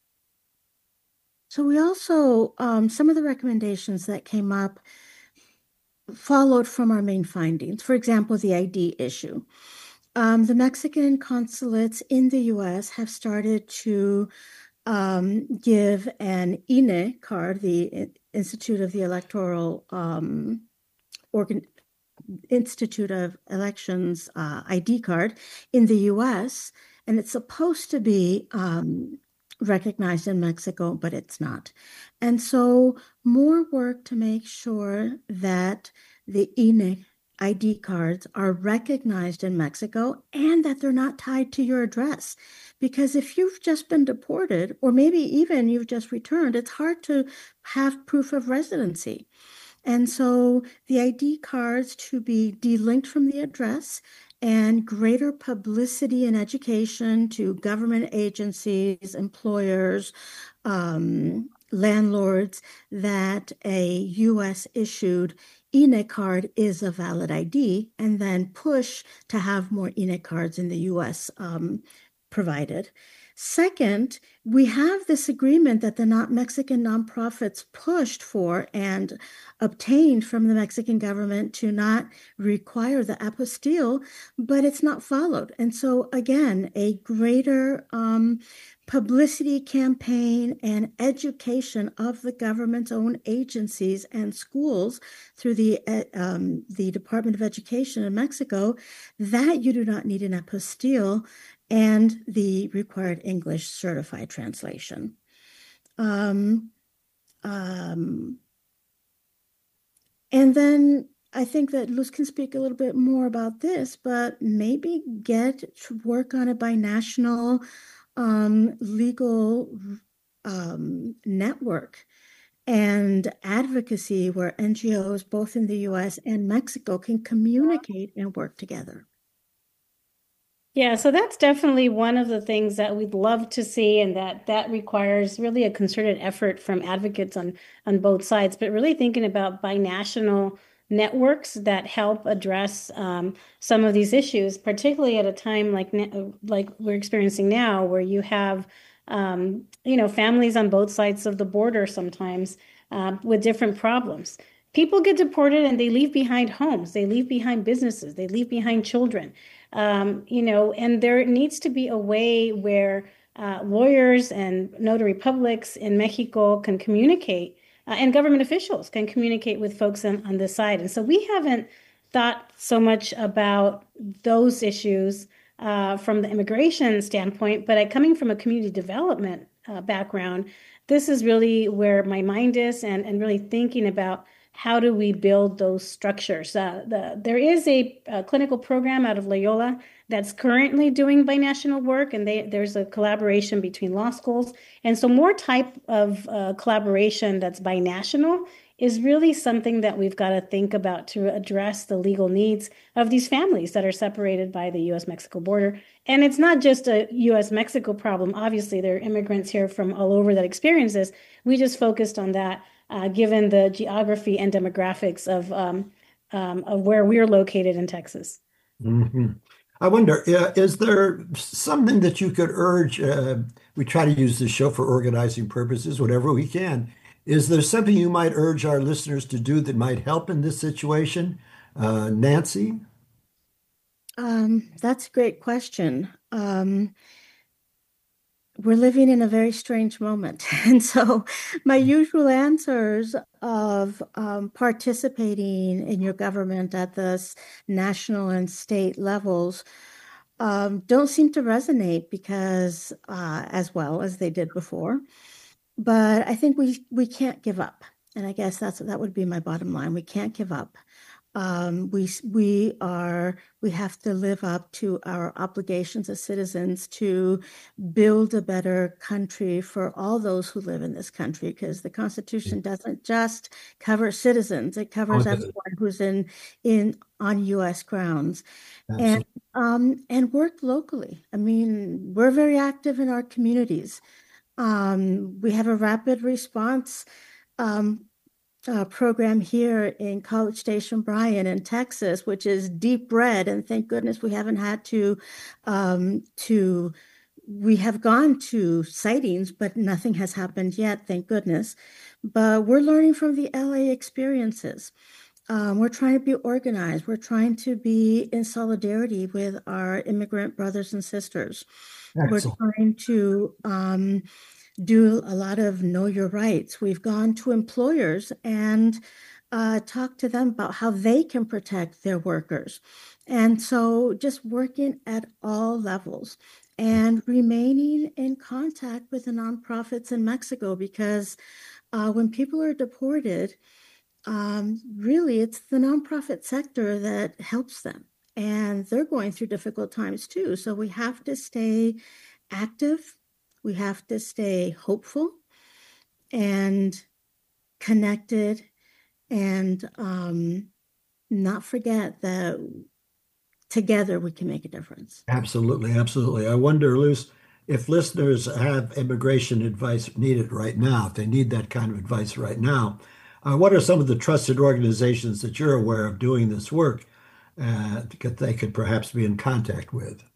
S1: So we also, um, some of the recommendations that came up followed from our main findings. For example, the I D issue. Um, the Mexican consulates in the U S have started to um, give an I N E card, the Institute of the Electoral um, Organ Institute of Elections uh, I D card in the U S, and it's supposed to be um, recognized in Mexico, but it's not. And so more work to make sure that the I N E I D cards are recognized in Mexico and that they're not tied to your address. Because if you've just been deported, or maybe even you've just returned, it's hard to have proof of residency. And so the I D cards to be delinked from the address, and greater publicity and education to government agencies, employers, um, landlords, that a U S issued I N E card is a valid I D, and then push to have more I N E cards in the U S um, provided. Second, we have this agreement that the not Mexican nonprofits pushed for and obtained from the Mexican government to not require the apostille, but it's not followed. And so again, a greater um, publicity campaign and education of the government's own agencies and schools through the uh, um, the Department of Education in Mexico that you do not need an apostille and the required English certified translation. Um, um, and then I think that Luz can speak a little bit more about this, but maybe get to work on a binational um, legal um, network and advocacy where N G Os, both in the U S and Mexico, can communicate and work together.
S7: Yeah, so that's definitely one of the things that we'd love to see, and that that requires really a concerted effort from advocates on on both sides, but really thinking about binational networks that help address um, some of these issues, particularly at a time like like we're experiencing now, where you have um, you know, families on both sides of the border sometimes uh, with different problems. People get deported and they leave behind homes, they leave behind businesses, they leave behind children. Um, you know, and there needs to be a way where uh, lawyers and notary publics in Mexico can communicate, uh, and government officials can communicate with folks on, on this side. And so we haven't thought so much about those issues uh, from the immigration standpoint, but coming from a community development uh, background, this is really where my mind is, and, and really thinking about how do we build those structures? Uh, the, there is a, a clinical program out of Loyola that's currently doing binational work, and they, there's a collaboration between law schools. And so more type of uh, collaboration that's binational is really something that we've got to think about to address the legal needs of these families that are separated by the U S Mexico border. And it's not just a U S Mexico problem. Obviously, there are immigrants here from all over that experience this. We just focused on that Uh, given the geography and demographics of um, um, of where we're located in Texas.
S5: Mm-hmm. I wonder, uh, is there something that you could urge? Uh, we try to use this show for organizing purposes, whatever we can. Is there something you might urge our listeners to do that might help in this situation? Uh, Nancy?
S1: Um, that's a great question. Um, We're living in a very strange moment. And so my usual answers of um, participating in your government at the national and state levels um, don't seem to resonate because uh, as well as they did before. But I think we we can't give up. And I guess that's that would be my bottom line. We can't give up. Um, we we are we have to live up to our obligations as citizens to build a better country for all those who live in this country, because the Constitution doesn't just cover citizens; it covers everyone who's in in on U S grounds. Absolutely. And um, and work locally. I mean, we're very active in our communities. Um, we have a rapid response Um, Uh, program here in College Station, Bryan in Texas, which is deep red, and thank goodness we haven't had to um, to we have gone to sightings, but nothing has happened yet, thank goodness. But we're learning from the L A experiences. Um, we're trying to be organized. We're trying to be in solidarity with our immigrant brothers and sisters. Excellent. We're trying to um, do a lot of know your rights. We've gone to employers and uh, talk to them about how they can protect their workers. And so just working at all levels and remaining in contact with the nonprofits in Mexico, because uh, when people are deported, um, really it's the nonprofit sector that helps them. And they're going through difficult times too. So we have to stay active. We have to stay hopeful and connected, and um, not forget that together we can make a difference.
S5: Absolutely, absolutely. I wonder, Luce, if listeners have immigration advice needed right now, if they need that kind of advice right now, uh, what are some of the trusted organizations that you're aware of doing this work uh, that they could perhaps be in contact with?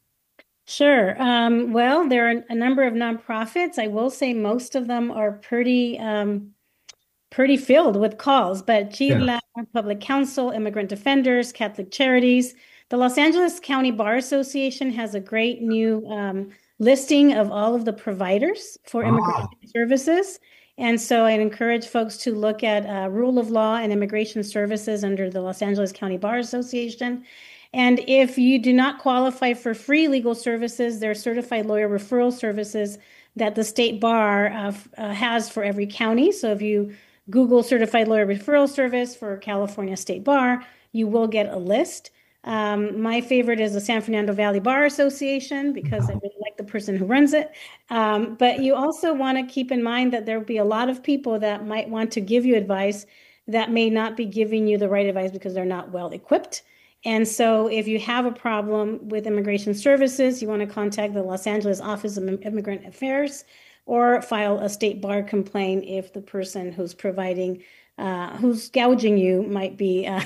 S7: Sure. Um, well, there are a number of nonprofits. I will say most of them are pretty um, pretty filled with calls, but Chirla, yeah. Public Counsel, Immigrant Defenders, Catholic Charities. The Los Angeles County Bar Association has a great new um, listing of all of the providers for immigration ah. services. And so I'd encourage folks to look at uh, Rule of Law and Immigration Services under the Los Angeles County Bar Association. And if you do not qualify for free legal services, there are certified lawyer referral services that the state bar uh, uh, has for every county. So if you Google certified lawyer referral service for California State Bar, you will get a list. Um, my favorite is the San Fernando Valley Bar Association because I really like the person who runs it. Um, but you also want to keep in mind that there will be a lot of people that might want to give you advice that may not be giving you the right advice because they're not well equipped. And so if you have a problem with immigration services, you want to contact the Los Angeles Office of Immigrant Affairs or file a state bar complaint if the person who's providing, uh, who's gouging you might be uh,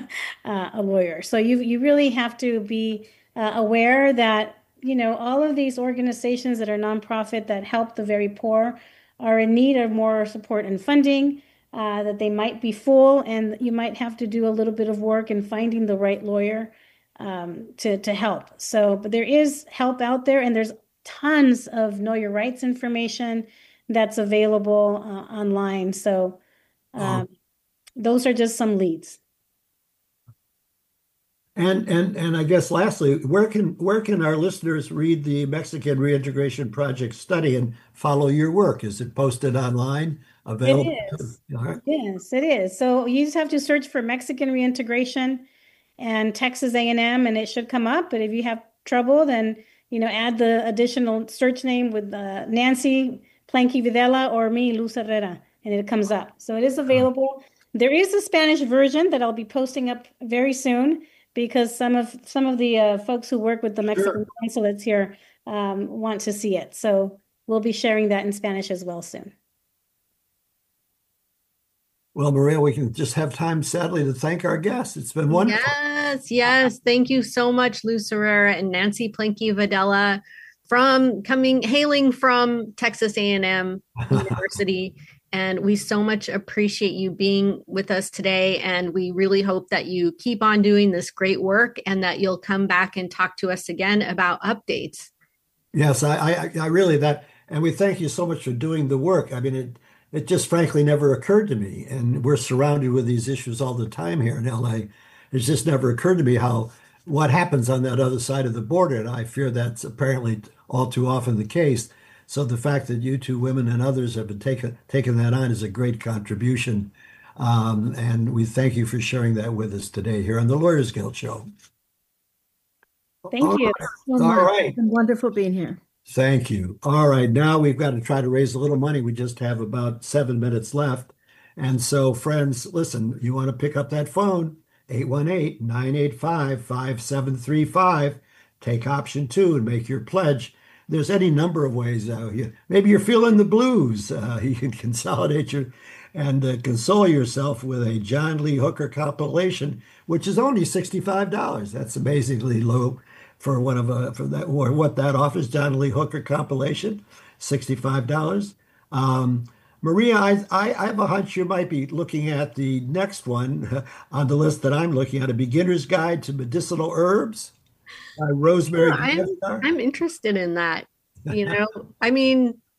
S7: uh, a lawyer. So you you really have to be uh, aware that, you know, all of these organizations that are nonprofit that help the very poor are in need of more support and funding. Uh, that they might be full, and you might have to do a little bit of work in finding the right lawyer um, to, to help. So, but there is help out there, and there's tons of Know Your Rights information that's available uh, online. So um, those are just some leads.
S5: And and and I guess lastly, where can where can our listeners read the Mexican Reintegration Project study and follow your work? Is it posted online? Available?
S7: It is. Right. Yes, it is. So you just have to search for Mexican Reintegration and Texas A and M, and it should come up. But if you have trouble, then you know add the additional search name with uh, Nancy Planky Videla or me, Luz Herrera, and it comes up. So it is available. There is a Spanish version that I'll be posting up very soon, because some of some of the uh, folks who work with the Mexican sure. consulates here um, want to see it. So we'll be sharing that in Spanish as well soon.
S5: Well, Maria, we can just have time, sadly, to thank our guests. It's been wonderful.
S6: Yes, yes. Thank you so much, Luz Herrera and Nancy Planky Videla, from coming, hailing from Texas A and M University. And we so much appreciate you being with us today. And we really hope that you keep on doing this great work and that you'll come back and talk to us again about updates.
S5: Yes, I, I, I really that. And we thank you so much for doing the work. I mean, it, it just frankly never occurred to me. And we're surrounded with these issues all the time here in L A. It's just never occurred to me how what happens on that other side of the border. And I fear that's apparently all too often the case. So the fact that you two women and others have been taking taking that on is a great contribution. Um, and we thank you for sharing that with us today here on the Lawyers Guild Show.
S7: Thank
S5: All
S7: you.
S5: right.
S1: So
S5: All
S1: much.
S5: right.
S1: It's been wonderful being here.
S5: Thank you. All right. Now we've got to try to raise a little money. We just have about seven minutes left. And so, friends, listen, you want to pick up that phone, eight one eight, nine eight five, five seven three five. Take option two and make your pledge. There's any number of ways. Uh, you, maybe you're feeling the blues. Uh, you can consolidate your and uh, console yourself with a John Lee Hooker compilation, which is only sixty-five dollars. That's amazingly low for one of a for that or what that offers. John Lee Hooker compilation, sixty-five dollars. Um, Maria, I, I I have a hunch you might be looking at the next one on the list that I'm looking at: A Beginner's Guide to Medicinal Herbs. Uh, Rosemary.
S6: Yeah, I'm, I'm interested in that. You know, I mean,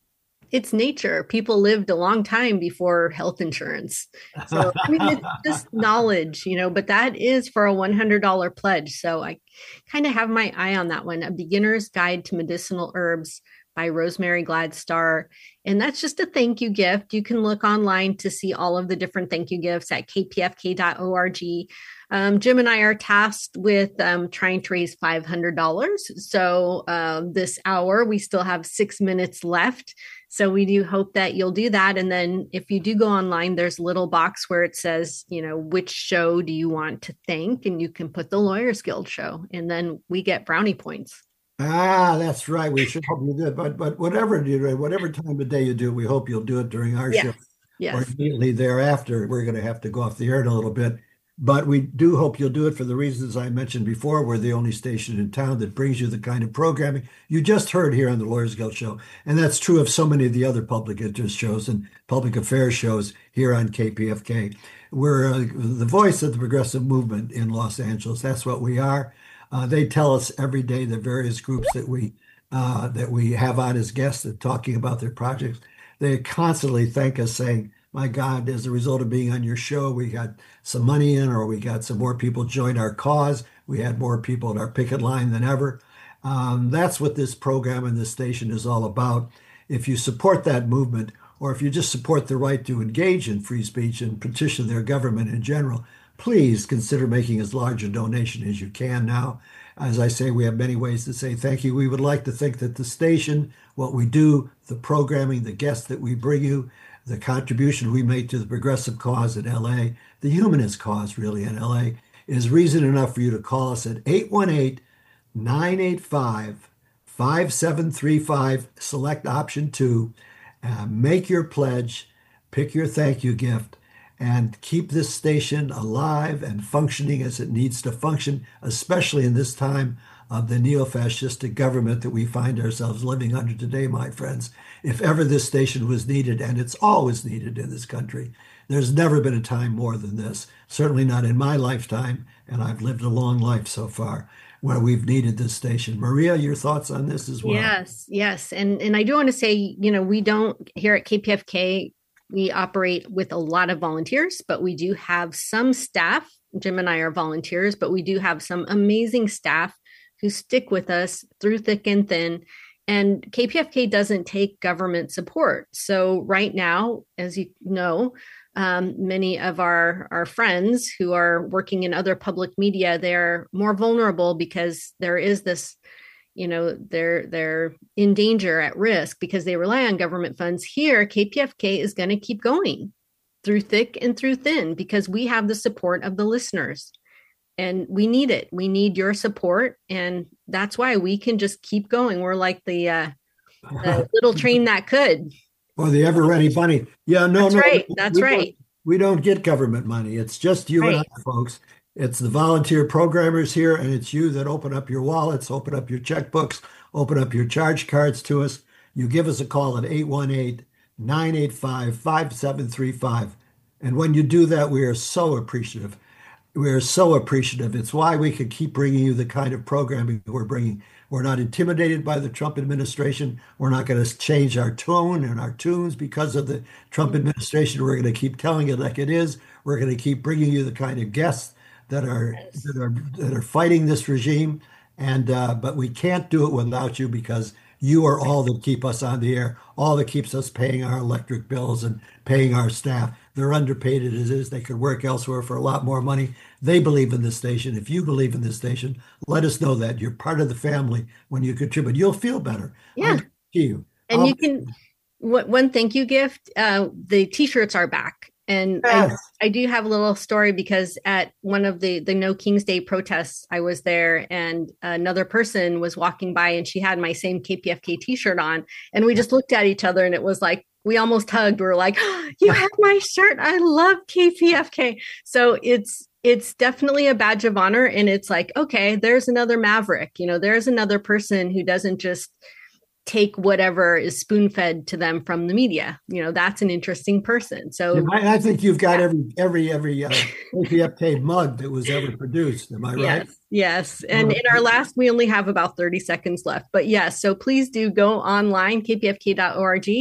S6: It's nature. People lived a long time before health insurance. So, I mean, it's just knowledge, you know, but that is for a one hundred dollars pledge. So I kind of have my eye on that one, A Beginner's Guide to Medicinal Herbs by Rosemary Gladstar. And that's just a thank you gift. You can look online to see all of the different thank you gifts at k p f k dot org. Um, Jim and I are tasked with um, trying to raise five hundred dollars. So um, this hour, we still have six minutes left. So we do hope that you'll do that. And then if you do go online, there's a little box where it says, you know, which show do you want to thank? And you can put the Lawyers Guild show, and then we get brownie points.
S5: Ah, that's right. We should hope you do it. But but whatever you do, whatever time of day you do, we hope you'll do it during our
S6: Yes.
S5: show.
S6: Yes.
S5: Or immediately thereafter. We're going to have to go off the air in a little bit. But we do hope you'll do it for the reasons I mentioned before. We're the only station in town that brings you the kind of programming you just heard here on the Lawyers Guild show. And that's true of so many of the other public interest shows and public affairs shows here on K P F K. We're uh, the voice of the progressive movement in Los Angeles. That's what we are. Uh, they tell us every day the various groups that we uh, that we have on as guests that talking about their projects. They constantly thank us saying, my God, as a result of being on your show, we got some money in, or we got some more people join our cause. We had more people at our picket line than ever. Um, that's what this program and this station is all about. If you support that movement, or if you just support the right to engage in free speech and petition their government in general, please consider making as large a donation as you can now. As I say, we have many ways to say thank you. We would like to think that the station, what we do, the programming, the guests that we bring you, the contribution we make to the progressive cause in L A, the humanist cause really in L A, is reason enough for you to call us at eight one eight, nine eight five, five seven three five, select option two, uh, make your pledge, pick your thank you gift, and keep this station alive and functioning as it needs to function, especially in this time of the neo-fascistic government that we find ourselves living under today, my friends. If ever this station was needed, and it's always needed in this country, there's never been a time more than this, certainly not in my lifetime, and I've lived a long life so far, where we've needed this station. Maria, your thoughts on this as well?
S6: Yes, yes. And, and I do want to say, you know, we don't, here at K P F K, we operate with a lot of volunteers, but we do have some staff. Jim and I are volunteers, but we do have some amazing staff who stick with us through thick and thin. And K P F K doesn't take government support. So right now, as you know, um, many of our, our friends who are working in other public media, they're more vulnerable because there is this, you know, they're they're in danger, at risk, because they rely on government funds. Here, K P F K is going to keep going through thick and through thin because we have the support of the listeners. And we need it. We need your support. And that's why we can just keep going. We're like the, uh, the little train that could.
S5: Or the ever ready bunny. Yeah, no,
S6: That's
S5: no.
S6: right. That's
S5: we
S6: right.
S5: Don't, we don't get government money. It's just you
S6: Right.
S5: and I, folks. It's the volunteer programmers here, and it's you that open up your wallets, open up your checkbooks, open up your charge cards to us. You give us a call at eight one eight, nine eight five, five seven three five. And when you do that, we are so appreciative. We're so appreciative. It's why we can keep bringing you the kind of programming we're bringing. We're not intimidated by the Trump administration. We're not going to change our tone and our tunes because of the Trump administration. We're going to keep telling it like it is. We're going to keep bringing you the kind of guests that are that are that are fighting this regime. And uh, but we can't do it without you, because you are all that keep us on the air, all that keeps us paying our electric bills and paying our staff. They're underpaid as is. They could work elsewhere for a lot more money. They believe in this station. If you believe in this station, let us know that you're part of the family when you contribute. You'll feel better.
S6: Yeah.
S5: I guarantee you.
S6: And
S5: I'll-
S6: you can, what, one thank you gift, uh, the t-shirts are back. And I,
S5: Yes.
S6: I do have a little story, because at one of the, the No King's Day protests, I was there, and another person was walking by and she had my same K P F K t-shirt on. And we just looked at each other and it was like, we almost hugged. We were like, oh, you have my shirt. I love K P F K. So it's, it's definitely a badge of honor. And it's like, okay, there's another maverick, you know, there's another person who doesn't just take whatever is spoon-fed to them from the media. You know, that's an interesting person. So
S5: And I, I think you've got every every every uh, K P F K mug that was ever produced. Am I right?
S6: yes, yes. And in our last, we only have about thirty seconds left. But yes, so please do go online, k p f k dot org,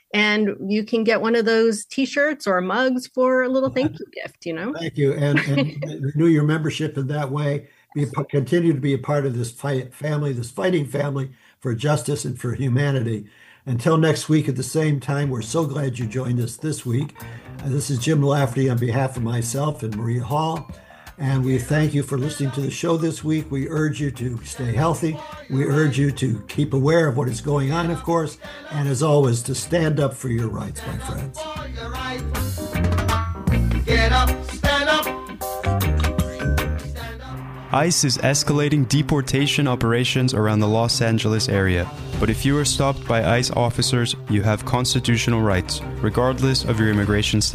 S6: And you can get one of those t-shirts or mugs for a little thank you gift, you know?
S5: Thank you. And, and renew your membership in that way. Be continue to be a part of this fight family, this fighting family for justice and for humanity. Until next week at the same time, we're so glad you joined us this week. Uh, this is Jim Lafferty on behalf of myself and Maria Hall. And we thank you for listening to the show this week. We urge you to stay healthy. We urge you to keep aware of what is going on, of course. And as always, to stand up for your rights, my friends.
S4: Get up, stand up.
S9: ICE is escalating deportation operations around the Los Angeles area. But if you are stopped by ICE officers, you have constitutional rights, regardless of your immigration status.